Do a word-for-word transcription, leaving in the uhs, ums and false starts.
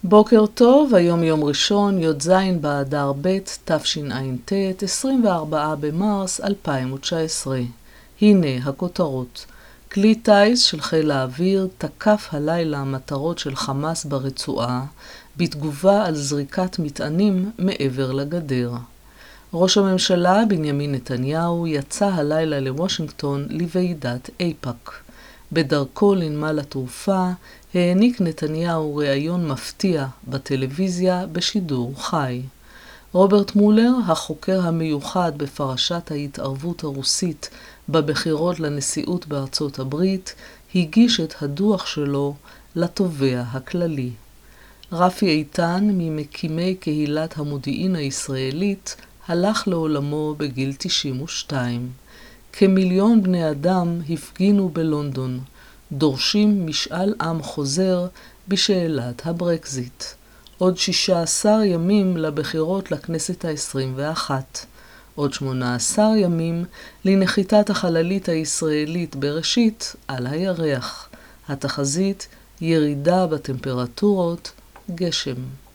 בוקר טוב, היום יום ראשון, י"ז באדר ב' תשע"ט, עשרים וארבעה במרס אלפיים ותשע עשרה. הנה הכותרות. כלי טייס של חיל האוויר תקף הלילה מטרות של חמאס ברצועה, בתגובה על זריקת מטענים מעבר לגדר. ראש הממשלה בנימין נתניהו יצא הלילה לוושינגטון לוועידת אייפאק. בדרכו לנמל התעופה העניק נתניהו ראיון מפתיע בטלוויזיה בשידור חי. רוברט מולר, החוקר המיוחד בפרשת ההתערבות הרוסית בבחירות לנשיאות בארצות הברית, הגיש את הדוח שלו לתובע הכללי. רפי איתן, ממקימי קהילת המודיעין הישראלית, הלך לעולמו בגיל תשעים ושתיים. כמיליון בני אדם הפגינו בלונדון, דורשים משאל עם חוזר בשאלת הברקזיט. עוד שישה עשר ימים לבחירות לכנסת העשרים ואחת. עוד שמונה עשר ימים לנחיתת החללית הישראלית בראשית על הירח. התחזית, ירידה בטמפרטורות, גשם.